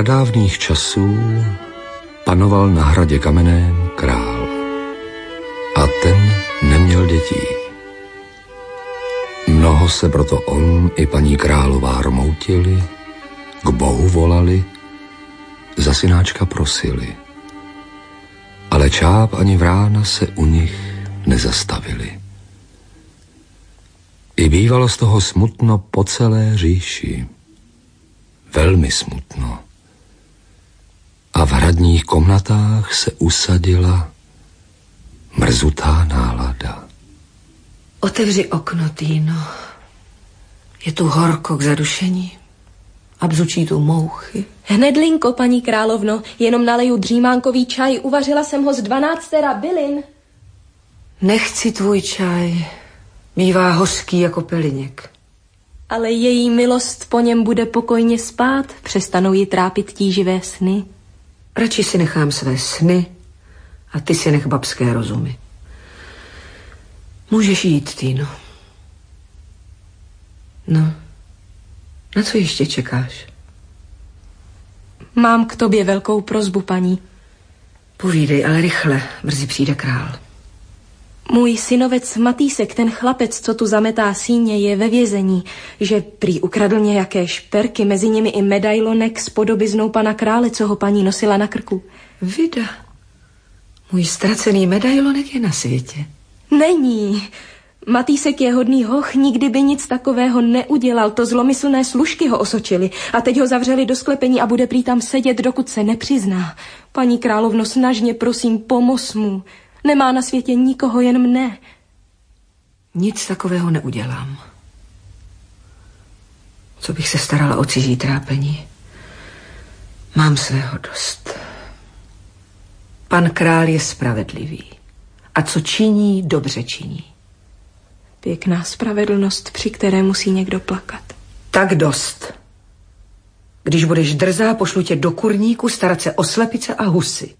pradávných časů panoval na hradě kamenném král. A ten neměl dětí. Mnoho se proto on i paní králová rmoutili, k Bohu volali, za synáčka prosili. Ale čáp ani vrána se u nich nezastavili. I bývalo z toho smutno po celé říši. Velmi smutno. A v hradních komnatách se usadila mrzutá nálada. Otevři okno, Týno. Je tu horko k zadušení a bzučí tu mouchy. Hnedlinko, paní královno, jenom naleju dřímánkový čaj, uvařila jsem ho z 12 bylin. Nechci tvůj čaj, bývá hořký jako peliněk. Ale její milost po něm bude pokojně spát, přestanou ji trápit tíživé sny. Radši si nechám své sny a ty si nech babské rozumy. Můžeš jít, Týno. No, na co ještě čekáš? Mám k tobě velkou prosbu, paní. Povídej, ale rychle, brzy přijde král. Můj synovec Matýsek, ten chlapec, co tu zametá síně, je ve vězení, že prý ukradl nějaké šperky, mezi nimi i medailonek s podobiznou pana krále, co ho paní nosila na krku. Vida, můj ztracený medailonek je na světě. Není. Matýsek je hodný hoch, nikdy by nic takového neudělal, to zlomyslné služky ho osočili a teď ho zavřeli do sklepení a bude prý tam sedět, dokud se nepřizná. Paní královno, snažně prosím, pomoz mu. Nemá na světě nikoho, jen mne. Nic takového neudělám. Co bych se starala o cizí trápení? Mám svého dost. Pan král je spravedlivý. A co činí, dobře činí. Pěkná spravedlnost, při které musí někdo plakat. Tak dost. Když budeš drzá, pošlu tě do kurníku starat se o slepice a husy.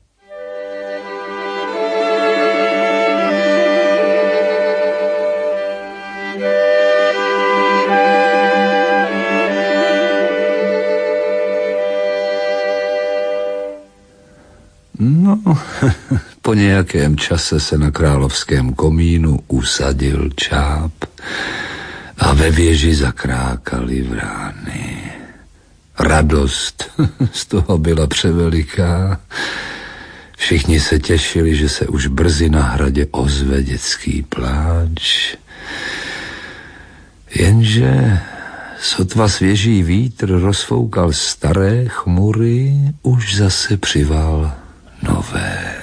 No, po nějakém čase se na královském komínu usadil čáp a ve věži zakrákaly vrány. Radost z toho byla převeliká. Všichni se těšili, že se už brzy na hradě ozve dětský pláč. Jenže sotva svěží vítr rozfoukal staré chmury, už zase přival nové.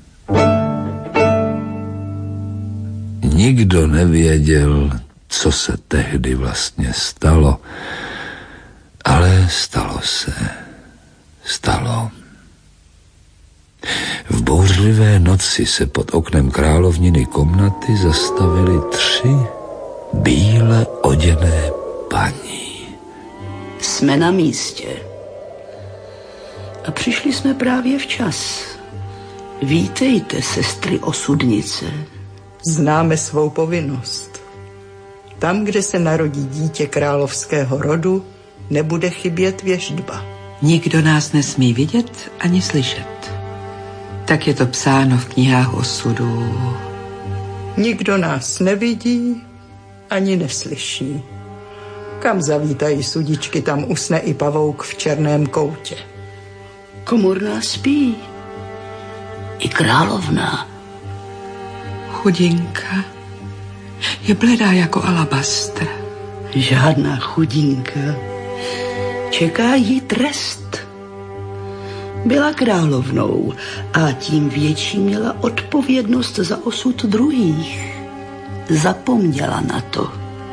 Nikdo nevěděl, co se tehdy vlastně stalo, ale stalo se. Stalo. V bouřlivé noci se pod oknem královniny komnaty zastavily 3 bíle oděné paní. Jsme na místě. A přišli jsme právě včas. Vítejte, sestry osudnice. Známe svou povinnost. Tam, kde se narodí dítě královského rodu, nebude chybět věštba. Nikdo nás nesmí vidět ani slyšet. Tak je to psáno v knihách osudu. Nikdo nás nevidí ani neslyší. Kam zavítají sudičky, tam usne i pavouk v černém koutě. Komorná spí. I královna. Chudinka je bledá jako alabastr. Žádná chudinka. Čeká jí trest. Byla královnou a tím větší měla odpovědnost za osud druhých. Zapomněla na to.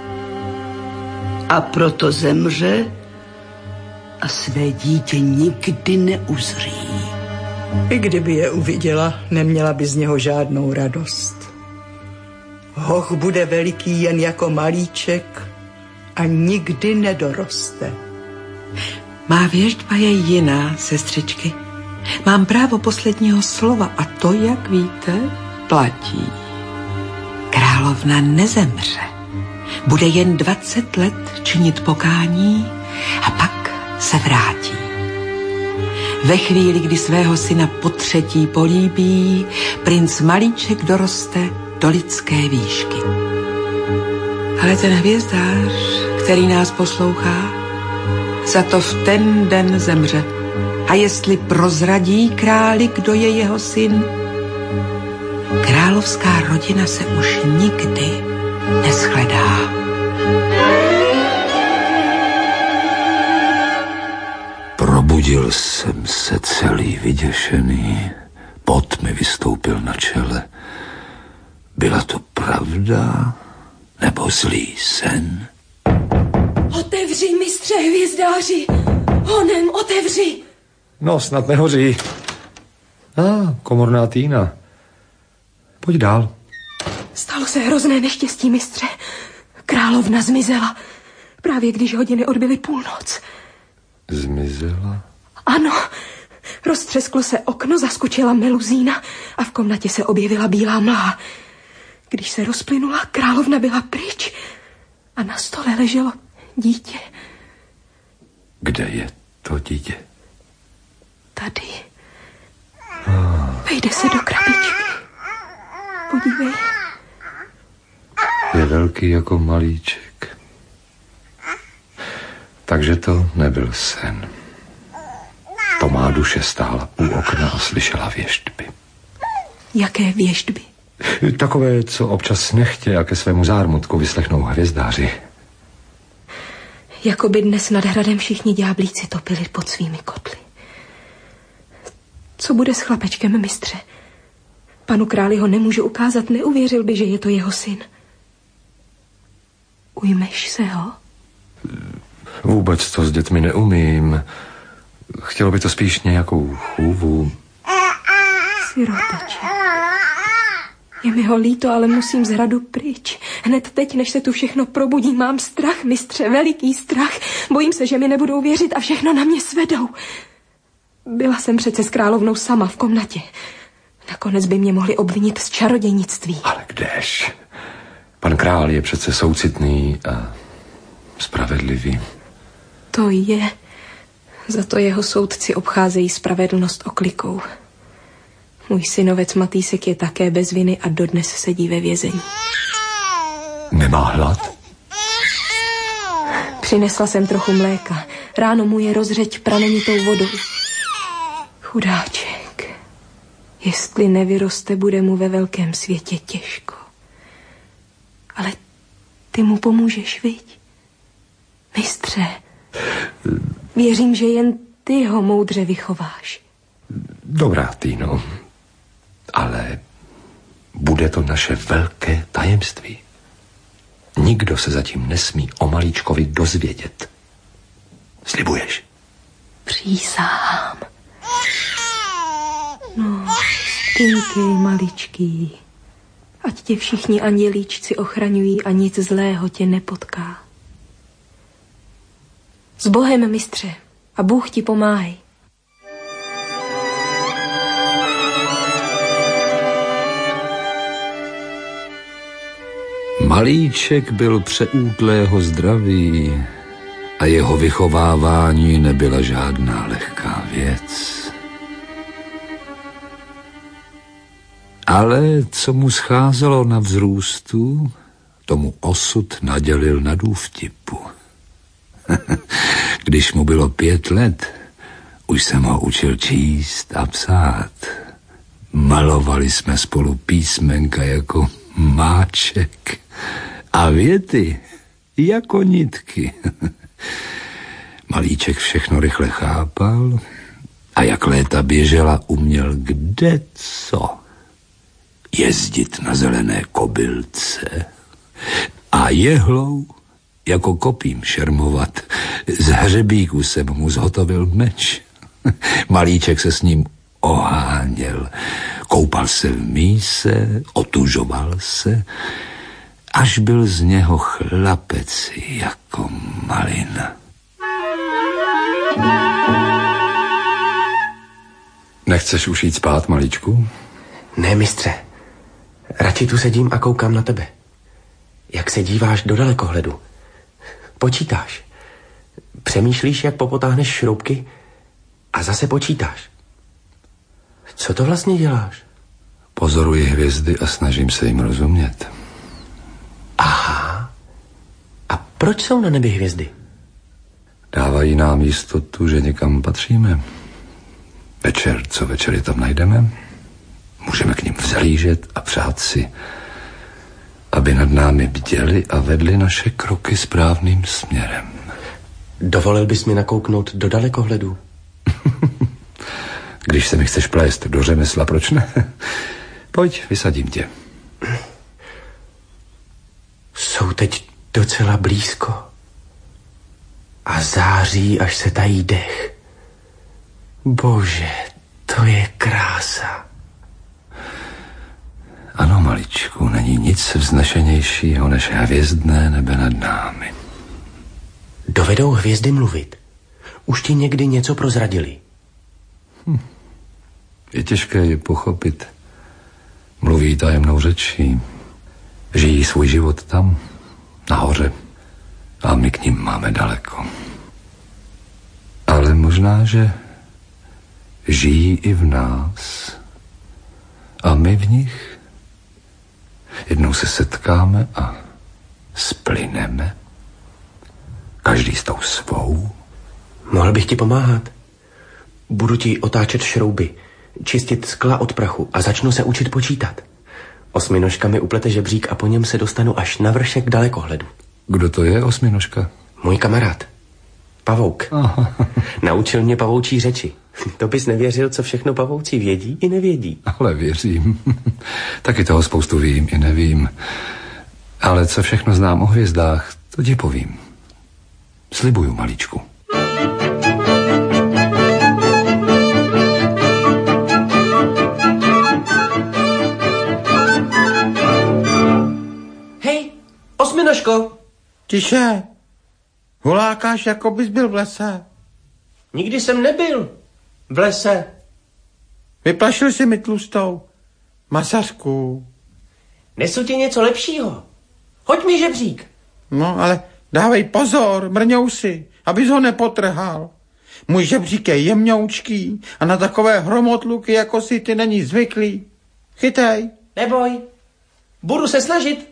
A proto zemře a své dítě nikdy neuzří. I kdyby je uviděla, neměla by z něho žádnou radost. Hoch bude veliký jen jako malíček a nikdy nedoroste. Má věštba je jiná, sestřičky. Mám právo posledního slova a to, jak víte, platí. Královna nezemře. Bude jen 20 let činit pokání a pak se vrátí. Ve chvíli, kdy svého syna potřetí políbí, princ Malíček doroste do lidské výšky. Ale ten hvězdář, který nás poslouchá, za to v ten den zemře. A jestli prozradí králi, kdo je jeho syn, královská rodina se už nikdy neschledá. Probudil jsem se celý vyděšený, pot mi vystoupil na čele. Byla to pravda nebo zlý sen? Otevři, mistře hvězdáři! Honem, otevři! No, snad nehoří. Komorná Týna. Pojď dál. Stalo se hrozné neštěstí, mistře. Královna zmizela. Právě když hodiny odbyly půlnoc. Zmizela? Ano. Roztřesklo se okno, zaskočila meluzína a v komnatě se objevila bílá mlha. Když se rozplynula, královna byla pryč a na stole leželo dítě. Kde je to dítě? Tady. Vejde se do krabičky. Podívej. Je velký jako malíček. Takže to nebyl sen. To má duše stála u okna a slyšela věštby. Jaké věštby? Takové, co občas nechtě a ke svému zármutku vyslechnou hvězdáři. Jakoby dnes nad hradem všichni ďáblíci topili pod svými kotly. Co bude s chlapečkem, mistře? Panu králi ho nemůžu ukázat, neuvěřil by, že je to jeho syn. Ujmeš se ho? Vůbec to s dětmi neumím. Chtělo by to spíš nějakou chůvu. Siroteče. Je mi ho líto, ale musím z hradu pryč. Hned teď, než se tu všechno probudí, mám strach, mistře, veliký strach. Bojím se, že mi nebudou věřit a všechno na mě svedou. Byla jsem přece s královnou sama v komnatě. Nakonec by mě mohli obvinit z čarodějnictví. Ale kdež? Pan král je přece soucitný a spravedlivý. To je. Za to jeho soudci obcházejí spravedlnost oklikou. Můj synovec Matýsek je také bez viny a dodnes sedí ve vězení. Nemá hlad? Přinesla jsem trochu mléka. Ráno mu je rozřeď pramenitou vodou. Chudáček. Jestli nevyroste, bude mu ve velkém světě těžko. Ale ty mu pomůžeš, viď? Mistře, věřím, že jen ty ho moudře vychováš. Dobrá, Týno. Ale bude to naše velké tajemství. Nikdo se zatím nesmí o malíčkovi dozvědět. Slibuješ? Přísahám. No, spinkej, maličký. Ať tě všichni andělíčci ochraňují a nic zlého tě nepotká. S Bohem, mistře, a Bůh ti pomáhej. Malíček byl přeútlého zdraví a jeho vychovávání nebyla žádná lehká věc. Ale co mu scházelo na vzrůstu, tomu osud nadělil na důvtipu. Když mu bylo 5 let, už jsem ho učil číst a psát. Malovali jsme spolu písmenka jako máček a věty jako nitky. Malíček všechno rychle chápal a jak léta běžela, uměl kdeco. Jezdit na zelené kobylce a jehlou jako kopím šermovat. Z hřebíku jsem mu zhotovil meč. Malíček se s ním oháněl. Koupal se v míse, otužoval se, až byl z něho chlapec jako malina. Nechceš už jít spát, malíčku? Ne, mistře. Radši tu sedím a koukám na tebe. Jak se díváš do A zase počítáš. Co to vlastně děláš? Pozoruji hvězdy a snažím se jim rozumět. Aha. A proč jsou na nebi hvězdy? Dávají nám jistotu, že někam patříme. Večer, co večer je tam najdeme, můžeme k nim vzhlížet a přát si, aby nad námi bděli a vedli naše kroky správným směrem. Dovolil bys mi nakouknout do dalekohledu? Když se mi chceš plést do řemesla, proč ne? Pojď, vysadím tě. Jsou teď docela blízko. A září, až se tají dech. Bože, to je krása. Ano, maličku, není nic vznešenějšího než hvězdné nebe nad námi. Dovedou hvězdy mluvit? Už ti někdy něco prozradili? Je těžké je pochopit. Mluví tajemnou řečí. Žijí svůj život tam, nahoře. A my k nim máme daleko. Ale možná, že žijí i v nás. A my v nich. Jednou se setkáme a splyneme. Každý s tou svou. Mohl bych ti pomáhat. Budu ti otáčet šrouby, čistit skla od prachu a začnu se učit počítat. 8 mi uplete žebřík a po něm se dostanu až na vršek dalekohledu. Kdo to je 8? Můj kamarád. Pavouk. Aha. Naučil mě pavoučí řeči. To bys nevěřil, co všechno pavouci vědí i nevědí. Ale věřím. Taky toho spoustu vím i nevím. Ale co všechno znám o hvězdách, to ti povím. Slibuju, maličku. Hej, 8. Tiše. Hulákáš, jako bys byl v lese. Nikdy jsem nebyl v lese. Vyplašil jsi mi tlustou masařku. Nesu ti něco lepšího. Hoď mi žebřík. No, ale dávej pozor, mrňousi, abys ho nepotrhal. Můj žebřík je jemňoučký a na takové hromotluky, jako si ty, není zvyklý. Chytej. Neboj, budu se snažit.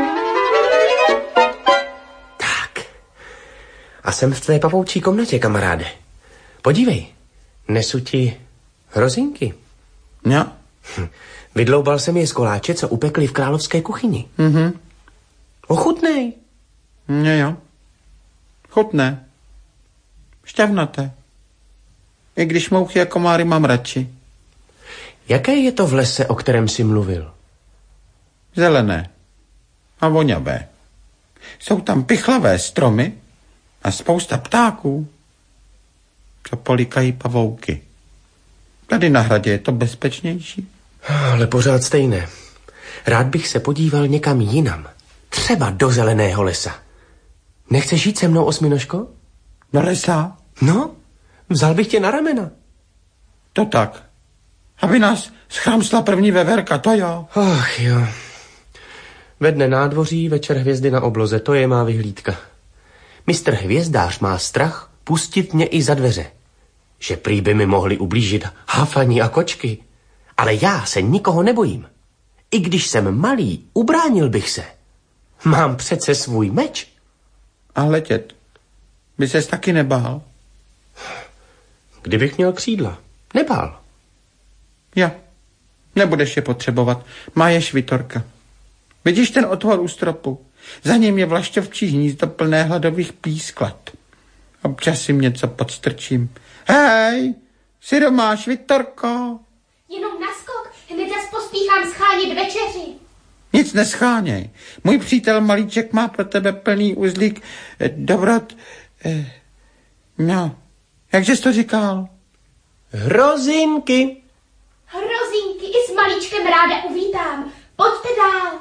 Tak. A jsem v tvé pavoučí komnatě, kamaráde. Podívej, nesu ti hrozinky. Jo. Vydloubal jsem je z koláče, co upekli v královské kuchyni. Mhm. Ochutnej. Jo. Chutné. Šťavnaté. I když mouchy a komáry mám radši. Jaké je to v lese, o kterém jsi mluvil? Zelené a voňavé. Jsou tam pichlavé stromy a spousta ptáků, co polikají pavouky. Tady na hradě je to bezpečnější. Ale pořád stejné. Rád bych se podíval někam jinam. Třeba do zeleného lesa. Nechceš jít se mnou, 8? Do lesa? No, vzal bych tě na ramena. To tak. Aby nás schramsla první veverka, to jo. Ach jo. Ve dne nádvoří, večer hvězdy na obloze, to je má vyhlídka. Mistr Hvězdář má strach pustit mě i za dveře. Že prý by mi mohli ublížit hafani a kočky. Ale já se nikoho nebojím. I když jsem malý, ubránil bych se. Mám přece svůj meč. A letět by ses taky nebál? Kdybych měl křídla, nebál. Ja, nebudeš je potřebovat. Má je švitorka. Vidíš ten otvor u stropu? Za ním je vlašťovčí hnízdo plné hladových písklat. Občas si něco podstrčím. Hej, jsi doma, švitorko? Jenom naskok, hned zas pospíchám schánět večeři. Nic nescháněj. Můj přítel Malíček má pro tebe plný uzlík dobrot... No, jakže jsi to říkal? Hrozinky. Hrozinky i s Malíčkem ráda uvítám. Pojďte dál.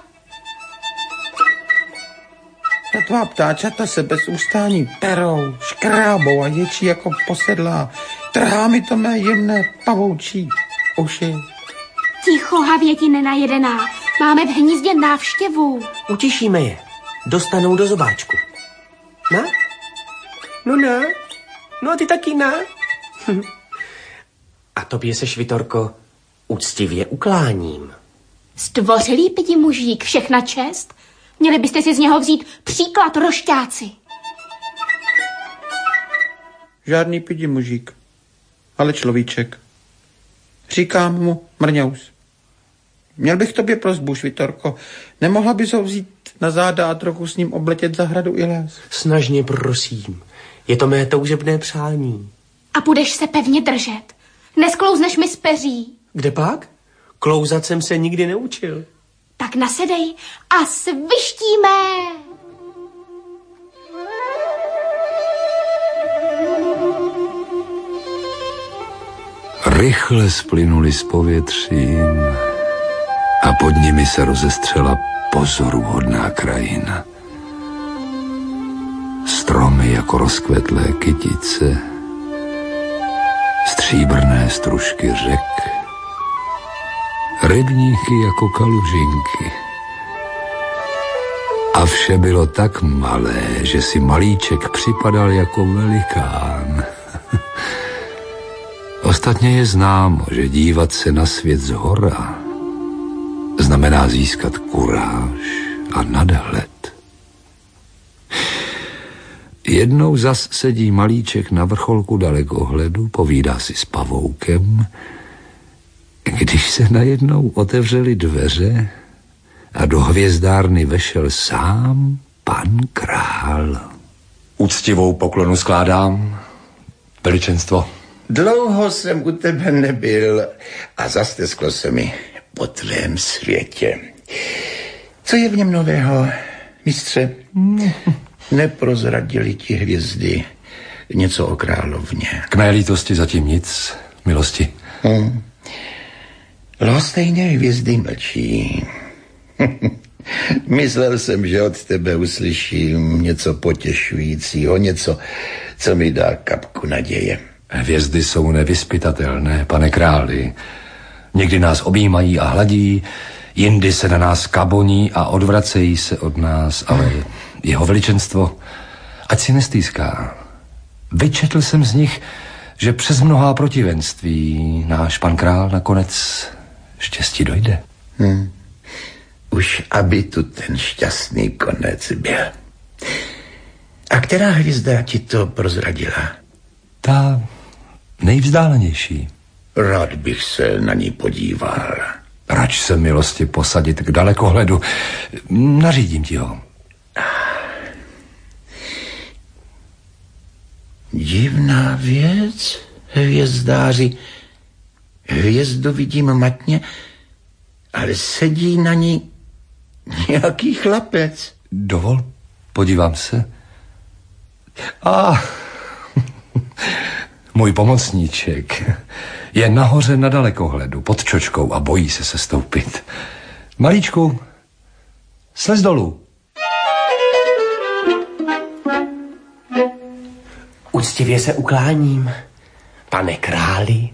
Ta tvá ptáčata se bez ustání perou, škrábou a ječí jako posedlá. Trhá mi to mé jemné pavoučí uši. Ticho, havěti nenajedená. Máme v hnízdě návštěvu. Utišíme je. Dostanou do zobáčku. Na? No na? No a ty taky na? tobě se, Švitorko, úctivě ukláním. Zdvořilý pidi mužík, všechna čest. Měli byste si z něho vzít příklad, rošťáci. Žádný pidi mužík, ale človíček. Říkám mu Mrňous. Měl bych tobě prosbu, Švitorko. Nemohla bys ho vzít na záda a trochu s ním obletět zahradu i les? Snažně prosím. Je to mé toužebné přání. A budeš se pevně držet. Nesklouzneš mi z peří. Kde pak? Klouzat jsem se nikdy neučil. Tak nasedej a svištíme. Rychle splynuli s povětřím a pod nimi se rozestřela pozoruhodná krajina. Stromy jako rozkvetlé kytice, stříbrné stružky řek, rybníky jako kalužinky. A vše bylo tak malé, že si malíček připadal jako velikán. Ostatně je známo, že dívat se na svět zhora znamená získat kuráž a nadhled. Jednou zas sedí malíček na vrcholku dalekohledu, povídá si s pavoukem, když se najednou otevřely dveře a do hvězdárny vešel sám pan král. Úctivou poklonu skládám, veličenstvo. Dlouho jsem u tebe nebyl a zastesklo se mi po tvém světě. Co je v něm nového, mistře? Neprozradili ti hvězdy něco o královně? K mé lítosti zatím nic, milosti. Lhostejně hvězdy mlčí. Myslel jsem, že od tebe uslyším něco potěšujícího, něco, co mi dá kapku naděje. Hvězdy jsou nevyzpytatelné, pane králi. Někdy nás objímají a hladí, jindy se na nás kaboní a odvracejí se od nás, ale jeho veličenstvo, ať si nestýská. Vyčetl jsem z nich, že přes mnohá protivenství náš pan král nakonec štěstí dojde. Už aby tu ten šťastný konec byl. A která hvězda ti to prozradila? Ta nejvzdálenější. Rád bych se na ní podíval. Rač se milosti posadit k dalekohledu. Nařídím ti ho. Divná věc, hvězdáři. Hvězdu vidím matně, ale sedí na ní nějaký chlapec. Dovol, podívám se. Můj pomocníček je nahoře na dalekohledu pod čočkou a bojí se sestoupit. Malíčku, slez dolů. Úctivě se ukláním, pane králi.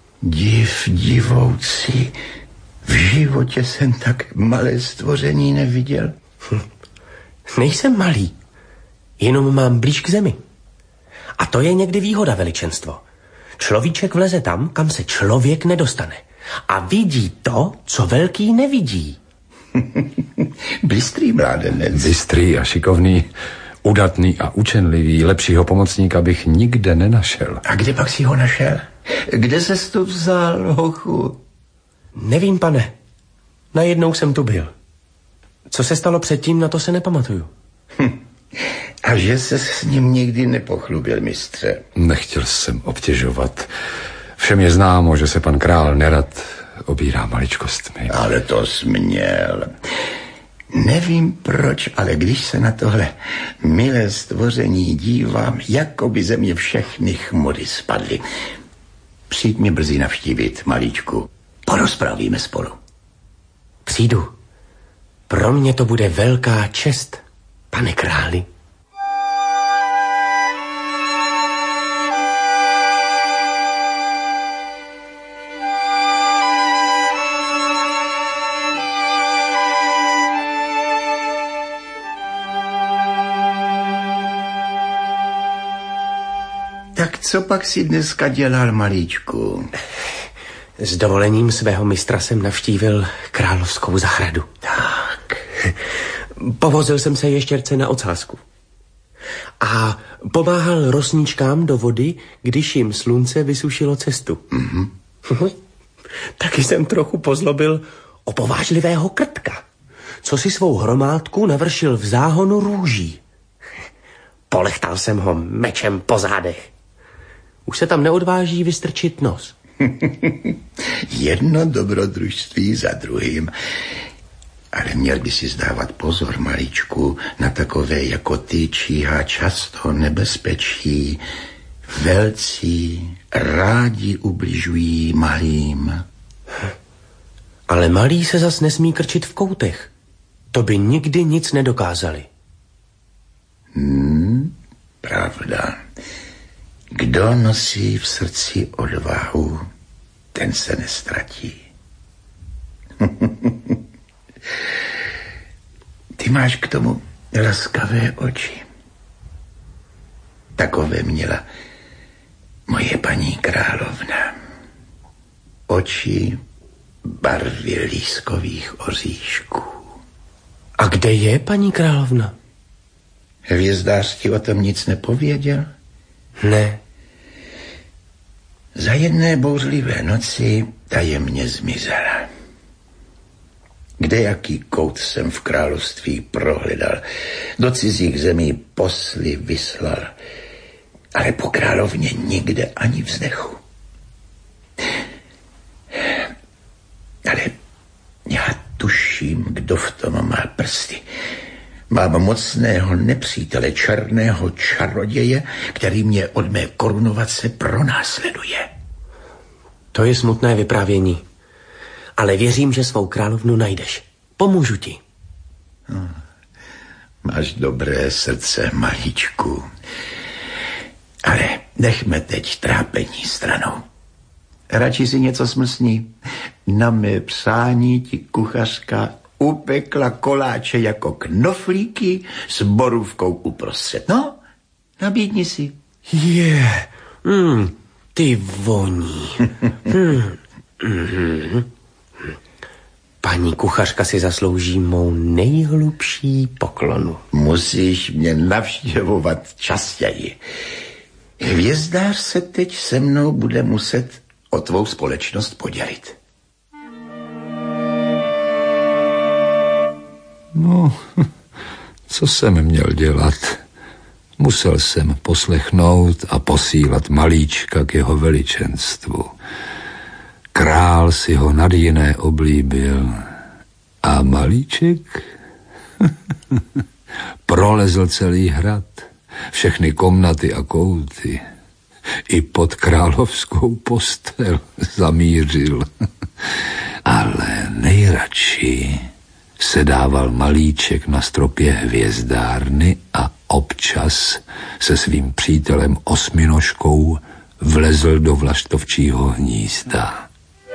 Divoucí, v životě jsem tak malé stvoření neviděl. Nejsem malý, jenom mám blíž k zemi. A to je někdy výhoda, veličenstvo. Človíček vleze tam, kam se člověk nedostane. A vidí to, co velký nevidí. Bystrý mládenec. Bystrý a šikovný, udatný a učenlivý. Lepšího pomocníka bych nikde nenašel. A kde pak si ho našel? Kde ses tu vzal, hochu? Nevím, pane. Najednou jsem tu byl. Co se stalo předtím, na to se nepamatuju. A že se s ním nikdy nepochlubil, mistře? Nechtěl jsem obtěžovat. Všem je známo, že se pan král nerad obírá maličkostmi. Ale to směl. Nevím proč, ale když se na tohle milé stvoření dívám, jako by ze mě všechny chmury spadly. Přijď mě brzy navštívit, malíčku. Porozprávíme spolu. Přijdu. Pro mě to bude velká čest, pane králi. Tak co pak si dneska dělal, malíčku? S dovolením svého mistra jsem navštívil královskou zahradu. Tak. Povozil jsem se ještěrce na ocásku. A pomáhal rosničkám do vody, když jim slunce vysušilo cestu. Mm-hmm. Taky jsem trochu pozlobil opovážlivého krtka, co si svou hromádku navršil v záhonu růží. Polechtal jsem ho mečem po zádech. Už se tam neodváží vystrčit nos. Jedno dobrodružství za druhým. Ale měl by si zdávat pozor, malíčku, na takové jako ty číhá často nebezpečí. Velcí rádi ubližují malým. Ale malí se zas nesmí krčit v koutech. To by nikdy nic nedokázali. Pravda. Kdo nosí v srdci odvahu, ten se nestratí. Ty máš k tomu laskavé oči. Takové měla moje paní královna. Oči barvy lískových oříšků. A kde je paní královna? Hvězdář ti o tom nic nepověděl? Ne. Za jedné bouřlivé noci tajemně zmizela. Kdejaký kout jsem v království prohledal, do cizích zemí posly vyslal, ale po královně nikde ani vzdechu. Ale já tuším, kdo v tom má prsty. Mám mocného nepřítele, černého čaroděje, který mě od mé korunovace pronásleduje. To je smutné vyprávění. Ale věřím, že svou královnu najdeš. Pomůžu ti. Máš dobré srdce, malíčku. Ale nechme teď trápení stranou. Radši si něco smlsní. Na mé přání ti kuchařka upekla koláče jako knoflíky s borůvkou uprostřed. No, nabídni si. Ty voní. Paní kuchařka si zaslouží mou nejhlubší poklonu. Musíš mě navštěvovat častěji. Hvězdář se teď se mnou bude muset o tvou společnost podělit. No, co jsem měl dělat? Musel jsem poslechnout a posílat malíčka k jeho veličenstvu. Král si ho nad jiné oblíbil a malíček prolezl celý hrad, všechny komnaty a kouty, i pod královskou postel zamířil. Ale nejradši sedával malíček na stropě hvězdárny a občas se svým přítelem osminožkou vlezl do vlaštovčího hnízda.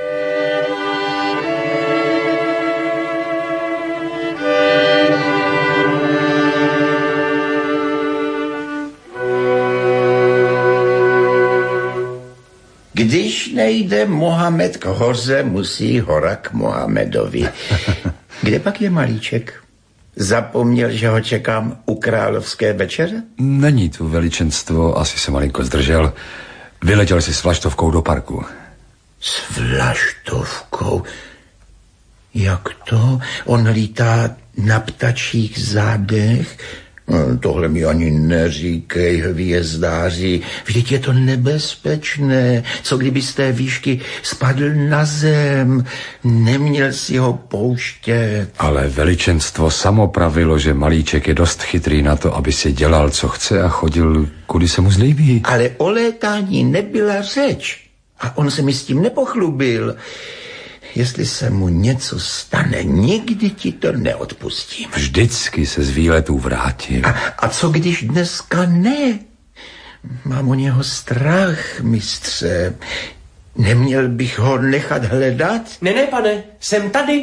Když nejde Mohamed k hoře, musí hora k Mohamedovi. Kde pak je malíček? Zapomněl, že ho čekám u královské večeře? Není tu, veličenstvo, asi se malinko zdržel. Vyletěl si s vlaštovkou do parku. S vlaštovkou? Jak to? On lítá na ptačích zádech? Tohle mi ani neříkej, hvězdáři. Vždyť je to nebezpečné. Co kdyby z té výšky spadl na zem? Neměl si ho pouštět. Ale veličenstvo samo pravilo, že malíček je dost chytrý na to, aby si dělal, co chce a chodil, kudy se mu zlíbí. Ale o létání nebyla řeč. A on se mi s tím nepochlubil. Jestli se mu něco stane, nikdy ti to neodpustím. Vždycky se z výletů vrátil. A co když dneska ne? Mám o něho strach, mistře. Neměl bych ho nechat hledat? Ne, pane, jsem tady.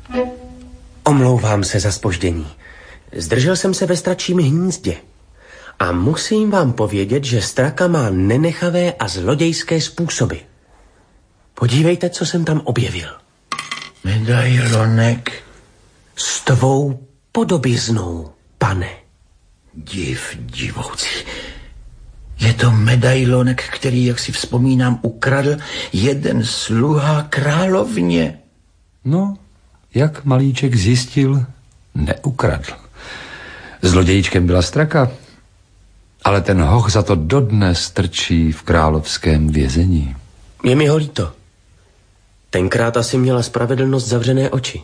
Omlouvám se za zpoždění. Zdržel jsem se ve stračím hnízdě. A musím vám povědět, že straka má nenechavé a zlodějské způsoby. Podívejte, co jsem tam objevil. Medailonek. S tvou podobiznou, pane. Divoucí. Je to medailonek, který, jak si vzpomínám, ukradl jeden sluha královně. No, jak Malíček zjistil, neukradl. Zlodějíčkem byla straka, ale ten hoch za to dodnes trčí v královském vězení. Je mi ho líto. Tenkrát asi měla spravedlnost zavřené oči.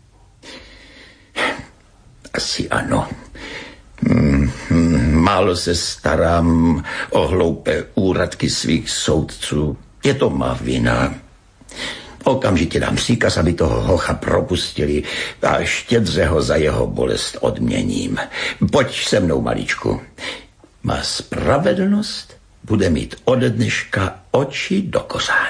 Asi ano. Málo se starám o hloupé úradky svých soudců. Je to má vina. Okamžitě dám příkaz, aby toho hocha propustili a štědře ho za jeho bolest odměním. Pojď se mnou, Malíčku. Má spravedlnost bude mít ode dneška oči do kořán.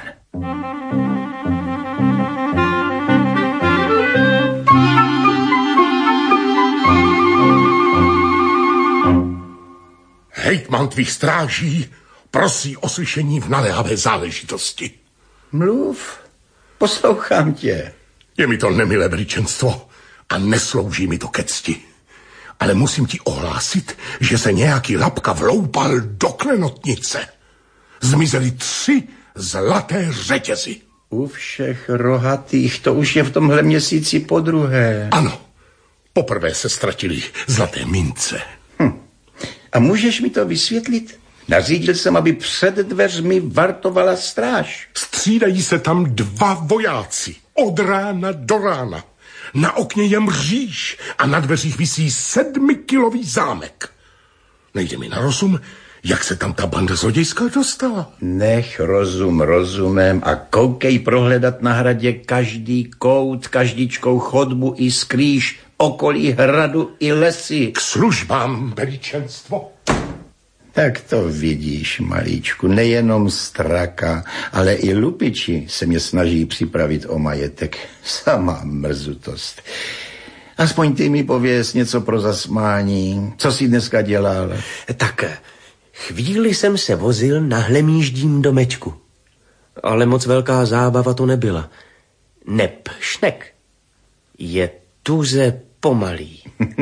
Hejtman tvých stráží prosí o slyšení v naléhavé záležitosti. Mluv, poslouchám tě. Je mi to nemilé veličenstvo a neslouží mi to ke cti. Ale musím ti ohlásit, že se nějaký lapka vloupal do klenotnice. Zmizely 3 zlaté řetězy. U všech rohatých, to už je v tomhle měsíci podruhé. Ano, poprvé se ztratily zlaté mince. A můžeš mi to vysvětlit? Nařídil jsem, aby před dveřmi vartovala stráž. Střídají se tam 2 vojáci. Od rána do rána. Na okně je mříž a na dveřích visí 7kilový zámek. Nejde mi na rozum, jak se tam ta banda zlodějská dostala. Nech rozum rozumem a koukej prohledat na hradě každý kout, každičkou chodbu i skrýž, okolí hradu i lesy. K službám, veličenstvo. Tak to vidíš, Malíčku, nejenom straka, ale i lupiči se mě snaží připravit o majetek. Sama mrzutost. Aspoň ty mi pověz něco pro zasmání. Co jsi dneska dělal? Tak, chvíli jsem se vozil na hlemíždím domečku. Ale moc velká zábava to nebyla. Neb šnek je tuze pomalý.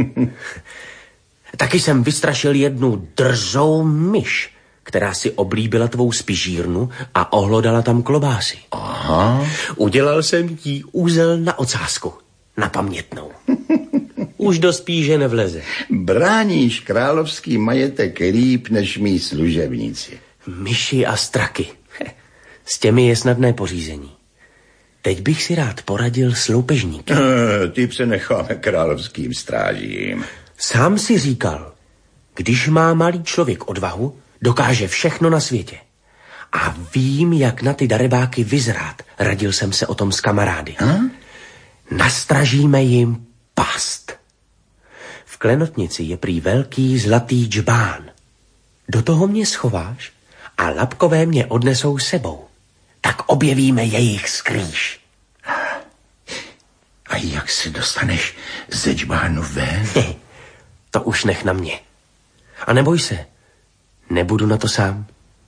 Taky jsem vystrašil jednu drzou myš, která si oblíbila tvou spižírnu a ohlodala tam klobásy. Aha. Udělal jsem jí úzel na ocásku, na pamětnou. Už do spíže nevleze. Bráníš královský majetek líp než mý služebníci. Myši a straky. S těmi je snadné pořízení. Teď bych si rád poradil s loupežníky. Ty přenecháme královským strážím. Sám si říkal, když má malý člověk odvahu, dokáže všechno na světě. A vím, jak na ty darebáky vyzrát. Radil jsem se o tom s kamarády. Nastražíme jim past. V klenotnici je prý velký zlatý džbán. Do toho mě schováš a lapkové mě odnesou sebou. Tak objevíme jejich skrýž. A jak se dostaneš ze džbánu ven? To už nech na mě. A neboj se, nebudu na to sám.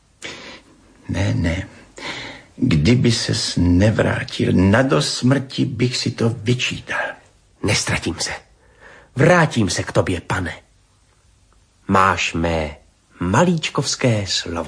Ne. Kdyby ses nevrátil, na dosmrti bych si to vyčítal. Nestratím se. Vrátím se k tobě, pane. Máš mé malíčkovské slovo.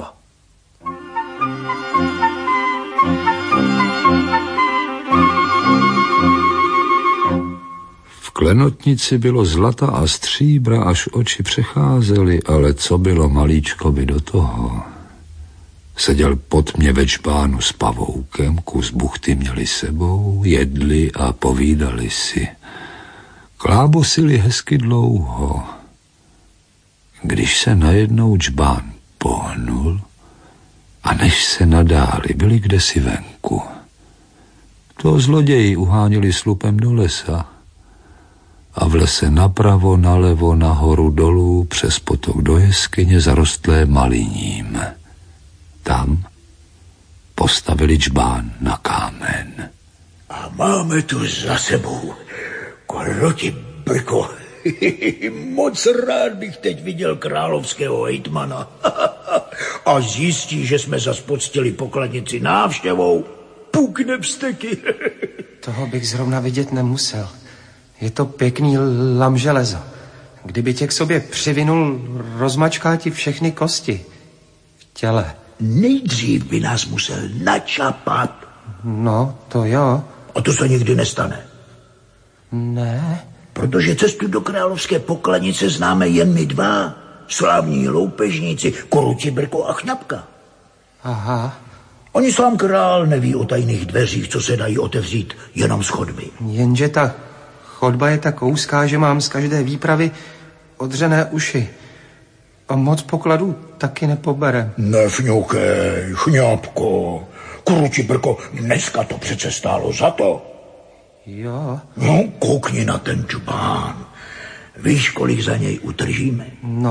V klenotnici bylo zlata a stříbra, až oči přecházely, ale co bylo Malíčkovi do toho? Seděl pod mě ve džbánu s pavoukem, kus buchty měli sebou, jedli a povídali si. Klábosili hezky dlouho. Když se najednou džbán pohnul a než se nadáli, byli kdesi venku. To zloději uháněli slupem do lesa a v lese napravo, nalevo, nahoru, dolů, přes potok do jeskyně zarostlé maliním. Tam postavili džbán na kámen. A máme tu za sebou Kroti brko, Moc rád bych teď viděl královského hejtmana. A zjistí, že jsme zas poctili pokladnici návštěvou. Pukne vzteky. Toho bych zrovna vidět nemusel. Je to pěkný lam železo. Kdyby tě k sobě přivinul, rozmačká ti všechny kosti v těle. Nejdřív by nás musel načapat. No, to jo. A to se nikdy nestane. Ne. Protože cestu do královské pokladnice známe jen my dva. Slavní loupežníci, Koruti, Brko a Chňapka. Aha. Oni sám král neví o tajných dveřích, co se dají otevřít jenom z chodby. Jenže ta chodba je tak úzká, že mám z každé výpravy odřené uši. A moc pokladů taky nepobere. Nefňukej, Chňapko. Koruti, Brko, dneska to přece stálo za to. Jo. No, koukni na ten čubán. Víš, kolik za něj utržíme?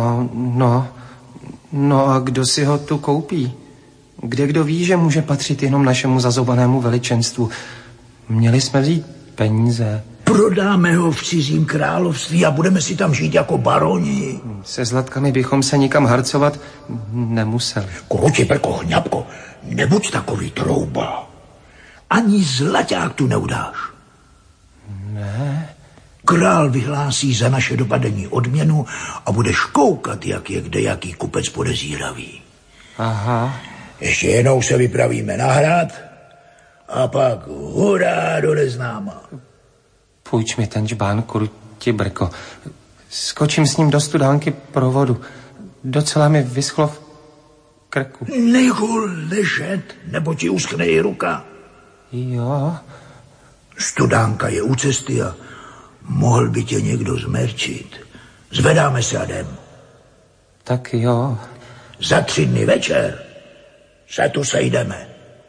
No a kdo si ho tu koupí? Kde kdo ví, že může patřit jenom našemu zazobanému veličenstvu? Měli jsme vzít peníze. Prodáme ho v cizím království a budeme si tam žít jako baroni. Se zlatkami bychom se nikam harcovat nemuseli. Koruti, Brko, Chňapko, nebuď takový trouba. Ani zlaťák tu neudáš. Ne. Král vyhlásí za naše dopadení odměnu a budeš koukat, jak je kdejaký kupec podezíravý. Aha. Ještě jednou se vypravíme na hrad a pak hurá do neznáma. Půjč mi ten džbán, Koruti, Brko. Skočím s ním do studánky pro vodu. Docela mi vyschlo v krku. Nech ho ležet, nebo ti uschne i ruka. Jo. Studánka je u cesty a mohl by tě někdo zmerčit. Zvedáme se a jdem. Tak jo. Za 3 dny večer se tu sejdeme.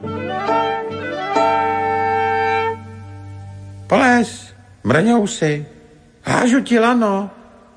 Poles, mrňousy, hážu ti lano.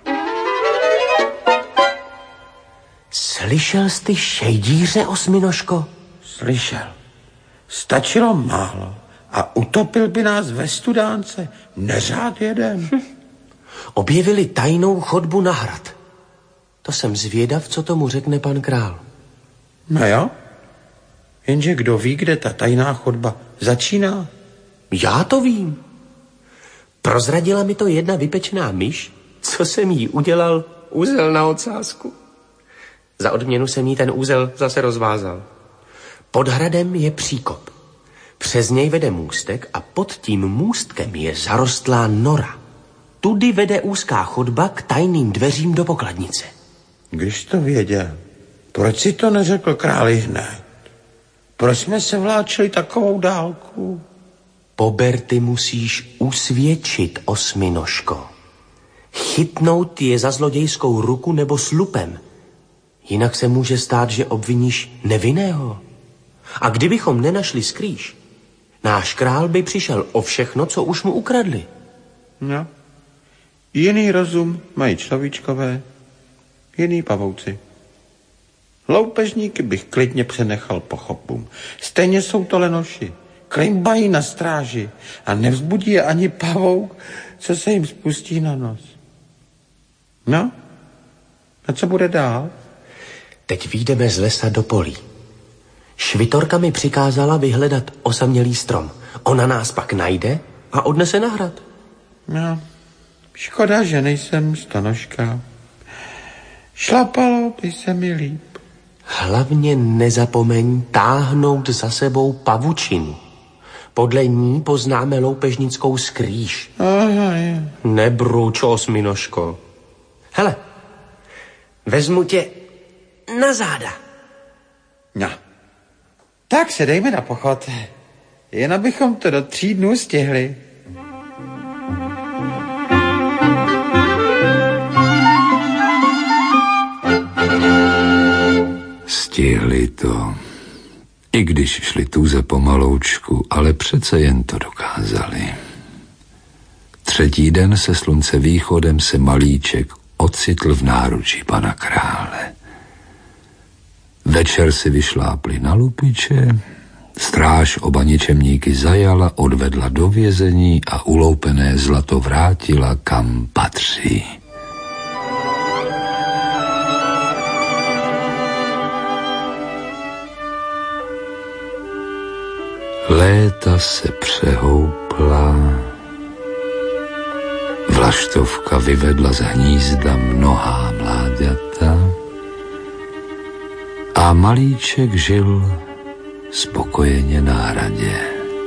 Slyšel jsi ty šejdíře, osminožko? Slyšel. Stačilo málo a utopil by nás ve studánce. Neřád jeden. Objevili tajnou chodbu na hrad. To jsem zvědav, co tomu řekne pan král. No jo. Jenže kdo ví, kde ta tajná chodba začíná? Já to vím. Prozradila mi to jedna vypečená myš, co jsem jí udělal úzel na ocásku. Za odměnu jsem jí ten úzel zase rozvázal. Pod hradem je příkop. Přes něj vede můstek a pod tím můstkem je zarostlá nora. Tudy vede úzká chodba k tajným dveřím do pokladnice. Když to věděl, proč si to neřekl králi hned? Proč jsme se vláčili takovou dálku? Poberty musíš usvědčit, osminožko. Chytnout je za zlodějskou ruku nebo slupem. Jinak se může stát, že obviníš nevinného. A kdybychom nenašli skrýš, náš král by přišel o všechno, co už mu ukradli. No. Jiný rozum mají človíčkové, jiný pavouci. Loupežníky bych klidně přenechal pochopům. Stejně jsou to lenoši. Klimbají na stráži a nevzbudí je ani pavouk, co se jim spustí na nos. No, a co bude dál? Teď vyjdeme z lesa do polí. Švitorka mi přikázala vyhledat osamělý strom. Ona nás pak najde a odnese na hrad. No, škoda, že nejsem stanožka. Šlapalo by se mi líp. Hlavně nezapomeň táhnout za sebou pavučinu. Podle ní poznáme loupežnickou skrýš. Aha, je. Nebruč, osminožko. Hele, vezmu tě na záda. No, tak se dejme na pochod. Jen abychom to do 3 dnů stihli. Stihli to. I když šli tuze pomaloučku, ale přece jen to dokázali. 3. den se slunce východem se malíček ocitl v náručí pana krále. Večer si vyšlápli na lupiče, stráž oba ničemníky zajala, odvedla do vězení a uloupené zlato vrátila, kam patří. Léta se přehoupla, vlaštovka vyvedla z hnízda mnohá mláďata a malíček žil spokojeně na hradě.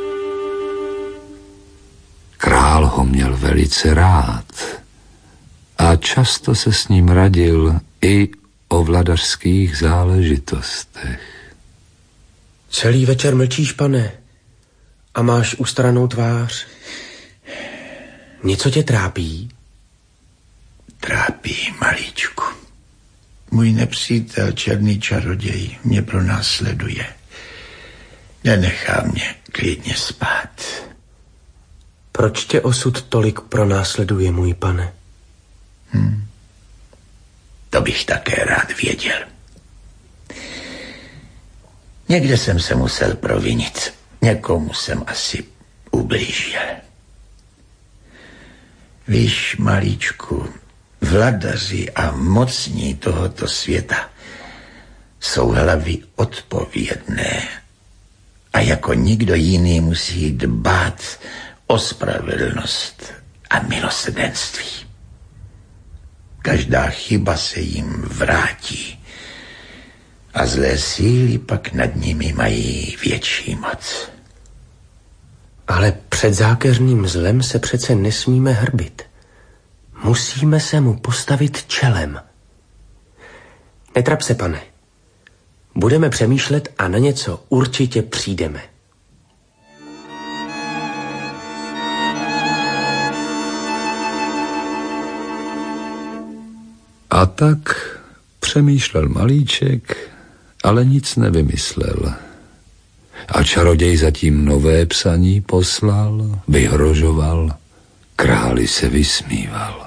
Král ho měl velice rád a často se s ním radil i o vladařských záležitostech. Celý večer mlčíš, pane, a máš ustaranou tvář. Něco tě trápí? Trápí, malíčku. Můj nepřítel, černý čaroděj, mě pronásleduje. Nenechá mě klidně spát. Proč tě osud tolik pronásleduje, můj pane? To bych také rád věděl. Někde jsem se musel provinit. Někomu jsem asi ublížil. Víš, malíčku, vladaři a mocní tohoto světa jsou hlavy odpovědné a jako nikdo jiný musí dbát o spravedlnost a milosrdenství. Každá chyba se jim vrátí a zlé síly pak nad nimi mají větší moc. Ale před zákeřným zlem se přece nesmíme hrbit. Musíme se mu postavit čelem. Netrap se, pane. Budeme přemýšlet a na něco určitě přijdeme. A tak přemýšlel malíček, ale nic nevymyslel. A čaroděj zatím nové psaní poslal, vyhrožoval, králi se vysmíval.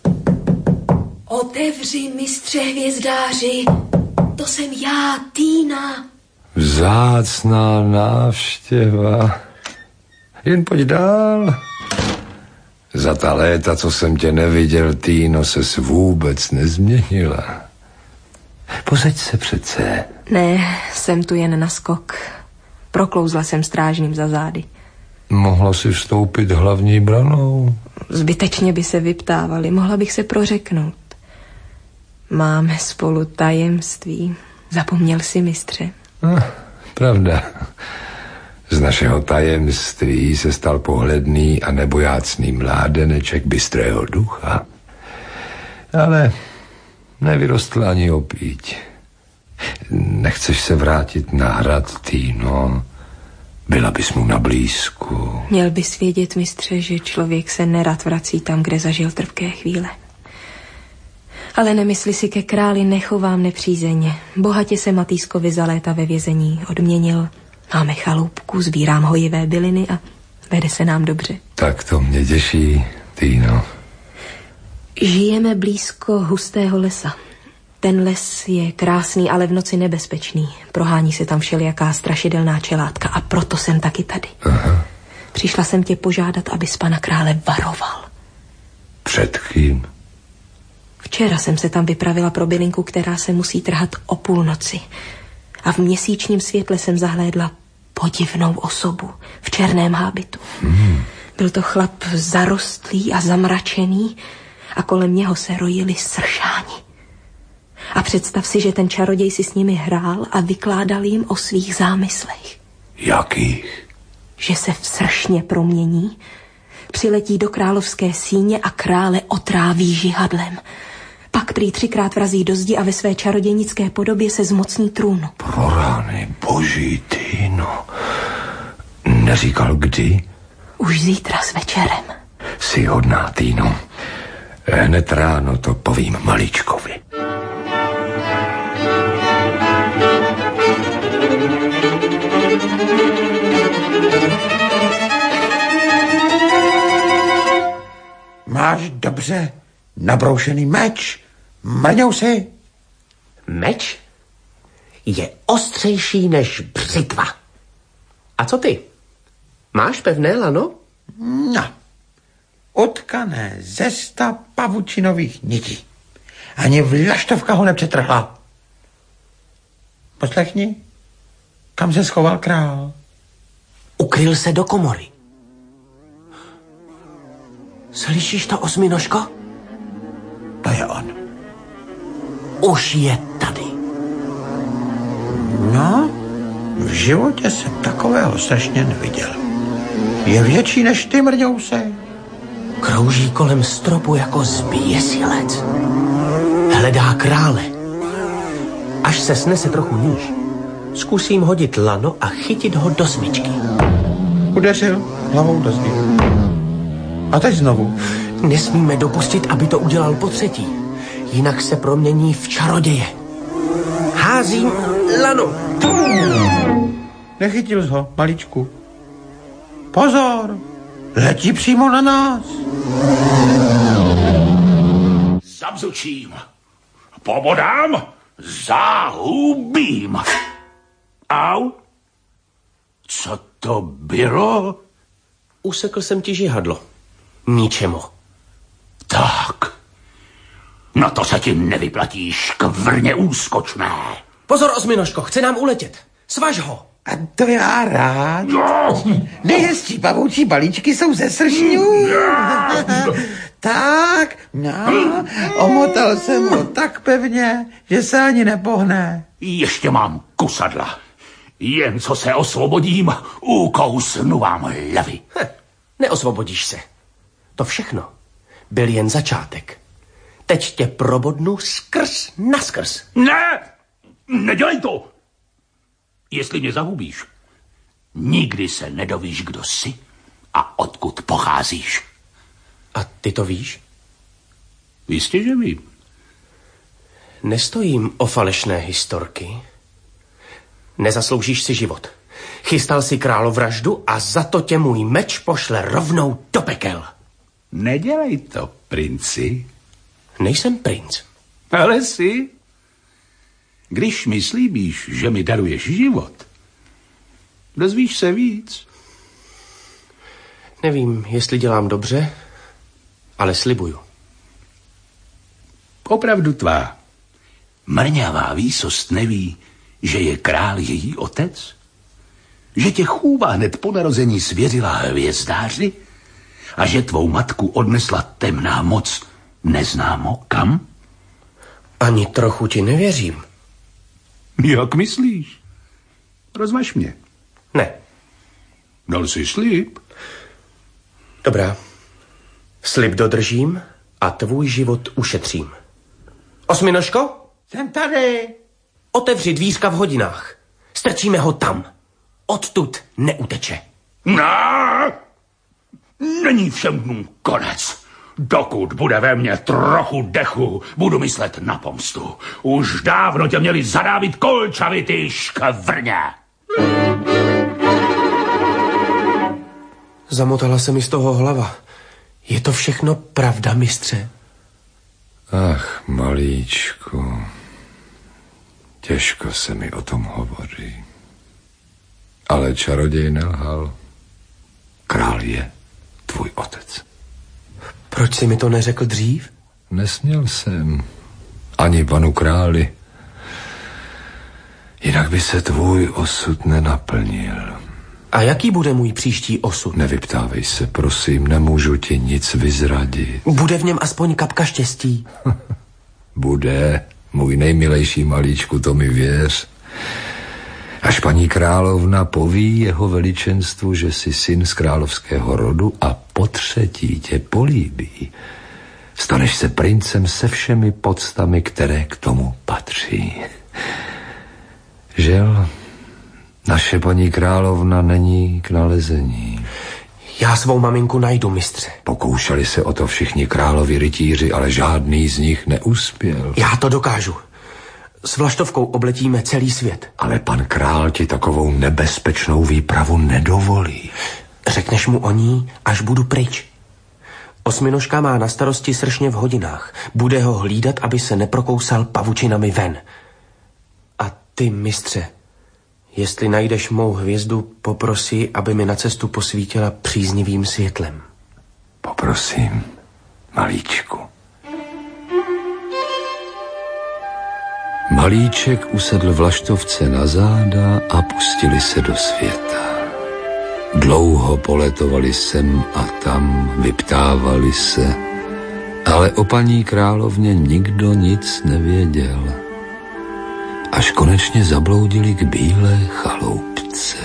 Otevři, mistře hvězdáři, to jsem já, Týna. Vzácná návštěva. Jen pojď dál. Za ta léta, co jsem tě neviděl, Týno, ses vůbec nezměnila. Posaď se přece. Ne, jsem tu jen na skok. Proklouzla jsem strážným za zády. Mohla si vstoupit hlavní branou. Zbytečně by se vyptávali, mohla bych se prořeknout. Máme spolu tajemství. Zapomněl si, mistře? Pravda. Z našeho tajemství se stal pohledný a nebojácný mládeneček bystrého ducha. Ale nevyrostl ani opíť. Nechceš se vrátit na hrad, Týno? Byla bys mu na blízku. Měl bys vědět, mistře, že člověk se nerad vrací tam, kde zažil trpké chvíle. Ale nemysli si, ke králi nechovám nepřízeně. Bohatě se Matýskovi za léta ve vězení odměnil. Máme chaloupku, sbírám hojivé byliny a vede se nám dobře. Tak to mě těší, Týno. Žijeme blízko hustého lesa. Ten les je krásný, ale v noci nebezpečný. Prohání se tam všelijaká strašidelná čelátka a proto jsem taky tady. Aha. Přišla jsem tě požádat, abys pana krále varoval. Před kým? Včera jsem se tam vypravila pro bylinku, která se musí trhat o půlnoci. A v měsíčním světle jsem zahlédla podivnou osobu v černém hábitu. Byl to chlap zarostlý a zamračený a kolem něho se rojili sršáni. A představ si, že ten čaroděj si s nimi hrál a vykládal jim o svých zámyslech. Jakých? Že se v sršně promění, přiletí do královské síně a krále otráví žihadlem. Pak prý 3krát vrazí do zdi a ve své čarodějnické podobě se zmocní trůnu. Pro rány boží, Týno. Neříkal kdy? Už zítra s večerem. Jsi hodná, Týno. Hned ráno to povím malíčkovi. Máš dobře nabroušený meč. Mrňou si. Meč je ostřejší než břitva. A co ty? Máš pevné lano? No, utkané ze 100 pavučinových nití. Ani vlaštovka ho nepřetrhla. Poslechni, kam se schoval král. U Ukryl se do komory. Slyšíš to, Osminožko? To je on. Už je tady. No, v životě jsem takového strašně neviděl. Je větší než ty, mrňousej. Krouží kolem stropu jako zběsilec. Hledá krále. Až se snese trochu níž, zkusím hodit lano a chytit ho do smyčky. Udeřil hlavou do zdi. A teď znovu. Nesmíme dopustit, aby to udělal po třetí. Jinak se promění v čaroděje. Házím lano. Nechytil jsi ho, maličku. Pozor, letí přímo na nás. Zabzučím, pobodám, zahubím. Au? Co to bylo? Usekl jsem ti žihadlo. Ničemu. Tak. No to se ti nevyplatí, škvrně úskočné. Pozor, Osminožko, chce nám uletět. Svaž ho. A to já rád. Nejhezčí pavoučí balíčky jsou ze sršňů. Tak, no, omotal jsem ho tak pevně, že se ani nepohne. Ještě mám kusadla. Jen co se osvobodím, ukousnu vám hlavy. Neosvobodíš se. To všechno byl jen začátek. Teď tě probodnu skrz naskrz. Ne! Nedělej to! Jestli mě zahubíš, nikdy se nedovíš, kdo jsi a odkud pocházíš. A ty to víš? Jistě, že vím. Nestojím o falešné historky. Nezasloužíš si život. Chystal si královraždu a za to tě můj meč pošle rovnou do pekel. Nedělej to, princi. Nejsem princ. Ale jsi. Když mi slíbíš, že mi daruješ život, dozvíš se víc. Nevím, jestli dělám dobře, ale slibuju. Opravdu tvá mrňavá výsost neví, že je král její otec? Že tě chůva hned po narození svěřila hvězdáři? A že tvou matku odnesla temná moc neznámo kam? Ani trochu ti nevěřím. Jak myslíš? Rozvaž mě. Ne. Dal jsi slib? Dobrá. Slib dodržím a tvůj život ušetřím. Osminožko? Jsem tady. Otevři dvířka v hodinách. Strčíme ho tam. Odtud neuteče. Ne! Není všem dnům konec. Dokud bude ve mně trochu dechu, budu myslet na pomstu. Už dávno tě měli zadávit kolčavy, ty škvrně. Zamotala se mi z toho hlava. Je to všechno pravda, mistře? Ach, malíčku, těžko se mi o tom hovoří. Ale čaroděj nelhal. Král je tvůj otec. Proč jsi mi to neřekl dřív? Nesměl jsem. Ani panu králi. Jinak by se tvůj osud nenaplnil. A jaký bude můj příští osud? Nevyptávej se, prosím, nemůžu ti nic vyzradit. Bude v něm aspoň kapka štěstí? Bude, můj nejmilejší malíčku, to mi věř. Až paní královna poví jeho veličenstvu, že jsi syn z královského rodu a potřetí tě políbí, staneš se princem se všemi poctami, které k tomu patří. Žel, naše paní královna není k nalezení. Já svou maminku najdu, mistře. Pokoušeli se o to všichni královi rytíři, ale žádný z nich neuspěl. Já to dokážu. S vlaštovkou obletíme celý svět. Ale pan král ti takovou nebezpečnou výpravu nedovolí. Řekneš mu o ní, až budu pryč. Osminožka má na starosti sršně v hodinách. Bude ho hlídat, aby se neprokousal pavučinami ven. A ty, mistře, jestli najdeš mou hvězdu, poprosi, aby mi na cestu posvítila příznivým světlem. Poprosím, malíčku. Malíček usedl vlaštovce na záda a pustili se do světa. Dlouho poletovali sem a tam, vyptávali se, ale o paní královně nikdo nic nevěděl. Až konečně zabloudili k bílé chaloupce.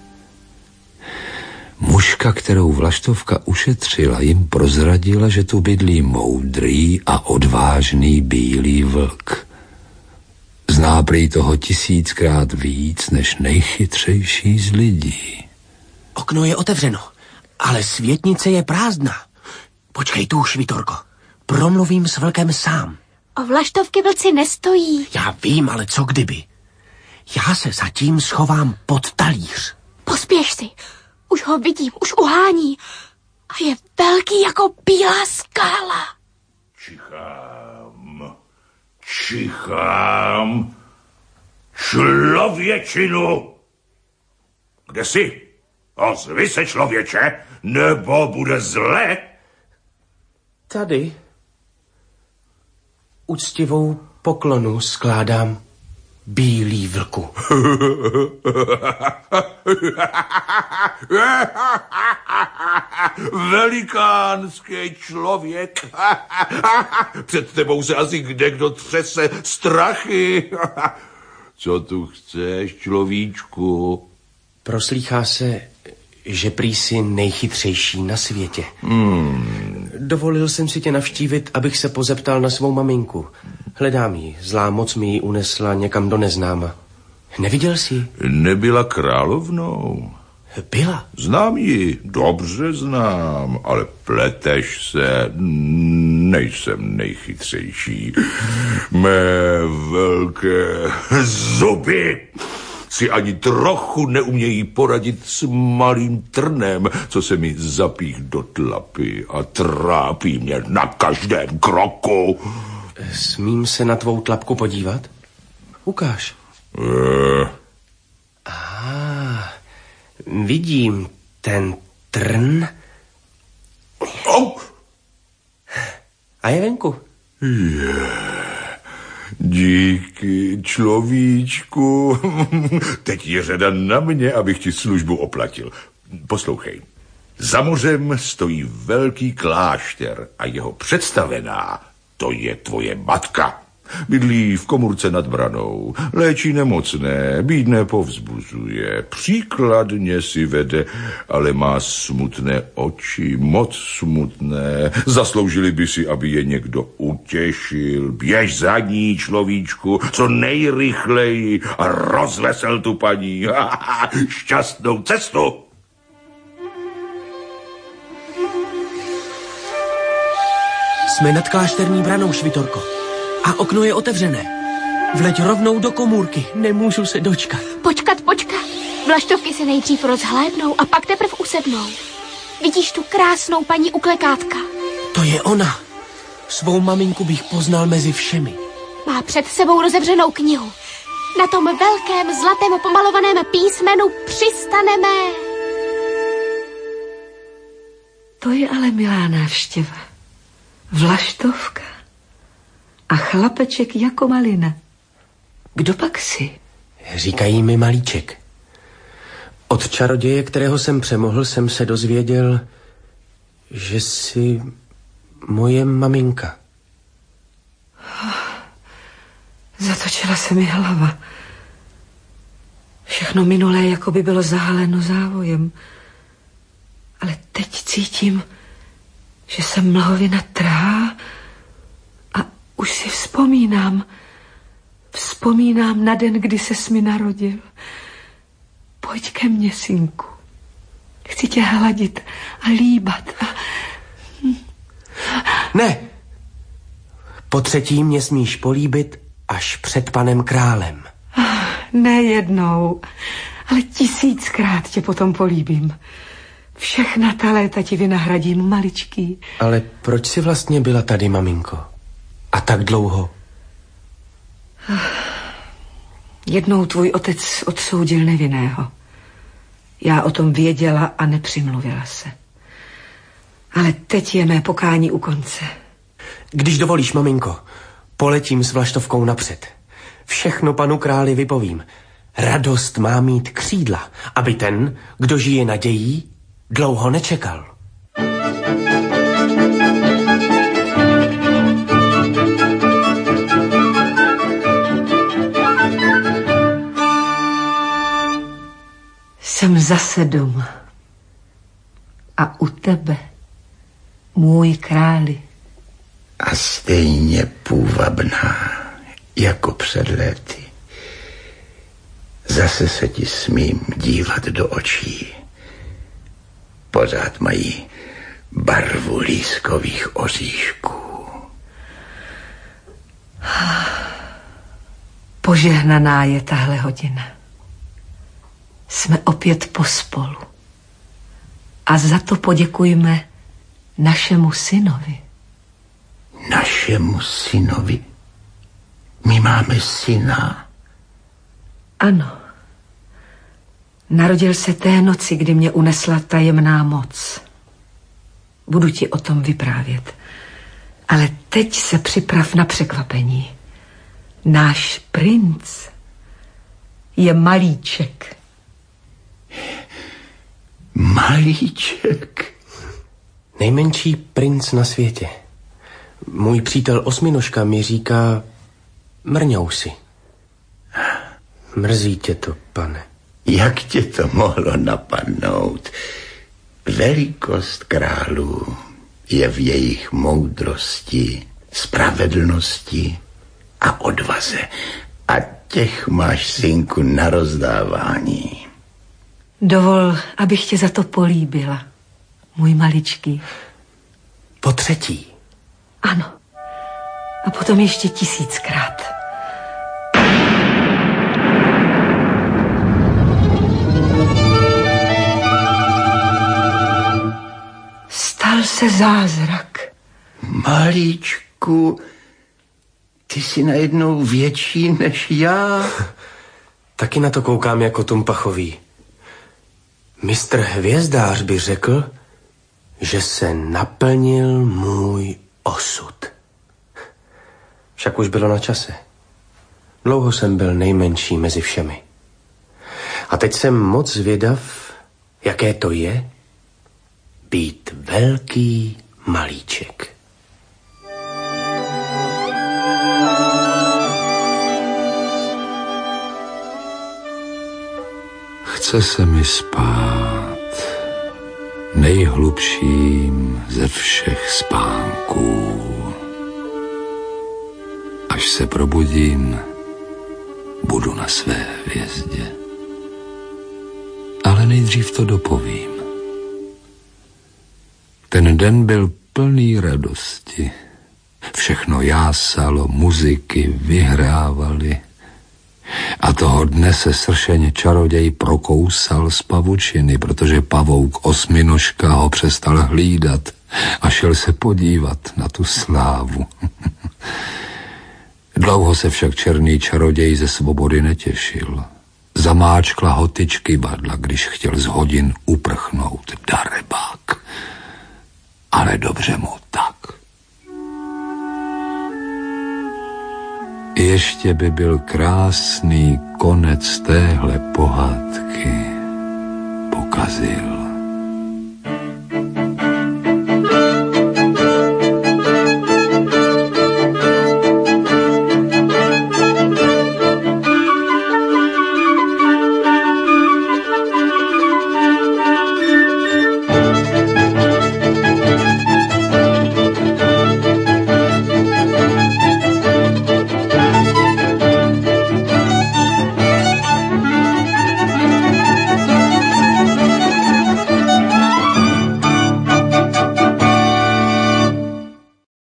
Mužka, kterou Vlaštovka ušetřila, jim prozradila, že tu bydlí moudrý a odvážný bílý vlk. Zná prý toho 1000krát víc než nejchytřejší z lidí. Okno je otevřeno, ale světnice je prázdná. Počkej tu, Švitorko. Promluvím s vlkem sám. O Vlaštovky vlci nestojí. Já vím, ale co kdyby? Já se zatím schovám pod talíř. Pospěš si. Už ho vidím, už uhání. A je velký jako bílá skála. Čichám. Člověčinu. Kde jsi? Ozvi se, člověče, nebo bude zle. Tady. Úctivou poklonu skládám, bílý vlku. Velikánský člověk. Před tebou se asi kdekdo třese strachy. Co tu chceš, človíčku? Proslýchá se, že prý jsi nejchytřejší na světě. Dovolil jsem si tě navštívit, abych se pozeptal na svou maminku. Hledám ji, zlá moc mi ji unesla někam do neznáma. Neviděl jsi? Nebyla královnou. Byla? Znám ji, dobře znám, ale pleteš se, nejsem nejchytřejší. Mé velké zuby si ani trochu neumějí poradit s malým trnem, co se mi zapích do tlapy a trápí mě na každém kroku. Smím se na tvou tlapku podívat? Ukáž. Vidím ten trn. A je venku. Díky, človíčku. Teď je řada na mě, abych ti službu oplatil. Poslouchej. Za mořem stojí velký klášter a jeho představená, to je tvoje matka. Bydlí v komůrce nad branou, léčí nemocné, bídné povzbuzuje, příkladně si vede, ale má smutné oči, moc smutné. Zasloužili by si, aby je někdo utěšil. Běž za ní, človíčku, co nejrychleji a rozvesel tu paní. Šťastnou cestu! Jsme nad klášterní branou, Švitorko. A okno je otevřené. Vleď rovnou do komůrky. Nemůžu se dočkat. Počkat. Vlaštovky se nejdřív rozhlédnou a pak teprv usednou. Vidíš tu krásnou paní uklekátka? To je ona. Svou maminku bych poznal mezi všemi. Má před sebou rozevřenou knihu. Na tom velkém zlatém pomalovaném písmenu přistaneme. To je ale milá návštěva. Vlaštovka. A chlapeček jako malina. Kdo pak jsi? Říkají mi Malíček. Od čaroděje, kterého jsem přemohl, jsem se dozvěděl, že jsi moje maminka. Zatočila se mi hlava. Všechno minulé jako by bylo zahaleno závojem. Ale teď cítím, že se mlhovina trhá a už si vzpomínám na den, kdy ses mi narodil. Pojď ke mně, synku. Chci tě hladit a líbat. Ne. Po třetí mě smíš políbit až před panem králem. Ne jednou, ale 1000krát tě potom políbím. Všechna ta léta ti vynahradím, maličký. Ale proč jsi vlastně byla tady, maminko? A tak dlouho? Jednou tvůj otec odsoudil nevinného. Já o tom věděla a nepřimluvila se. Ale teď je mé pokání u konce. Když dovolíš, maminko, poletím s Vlaštovkou napřed. Všechno panu králi vypovím. Radost má mít křídla, aby ten, kdo žije nadějí, dlouho nečekal. Jsem zase doma. A u tebe, můj králi. A stejně půvabná, jako před léty. Zase se ti smím dívat do očí. Pořád mají barvu lískových oříšků. Požehnaná je tahle hodina. Jsme opět pospolu. A za to poděkujme našemu synovi. Našemu synovi? My máme syna? Ano. Narodil se té noci, kdy mě unesla tajemná moc. Budu ti o tom vyprávět. Ale teď se připrav na překvapení. Náš princ je malíček. Malíček? Nejmenší princ na světě. Můj přítel Osminožka mi říká Mrňousi. Mrzí tě to, pane. Jak tě to mohlo napadnout? Velikost králů je v jejich moudrosti, spravedlnosti a odvaze. A těch máš, synku, na rozdávání. Dovol, abych tě za to políbila, můj maličký. Po třetí. Ano. A potom ještě 1000krát. Stal se zázrak. Malíčku, ty jsi najednou větší než já. Taky na to koukám jako Tumpachový. Mistr Hvězdář by řekl, že se naplnil můj osud. Však už bylo na čase. Dlouho jsem byl nejmenší mezi všemi. A teď jsem moc zvědav, jaké to je být velký malíček. Chce se mi spát nejhlubším ze všech spánků. Až se probudím, budu na své hvězdě. Ale nejdřív to dopovím. Ten den byl plný radosti. Všechno jásalo, muziky vyhrávali. A toho dne se sršeně čaroděj prokousal z pavučiny, protože pavouk Osminožka ho přestal hlídat a šel se podívat na tu slávu. Dlouho se však černý čaroděj ze svobody netěšil. Zamáčkla ho tyčky badla, když chtěl z hodin uprchnout darebák. Ale dobře mu tak. Ještě by byl krásný konec téhle pohádky. Pokazil.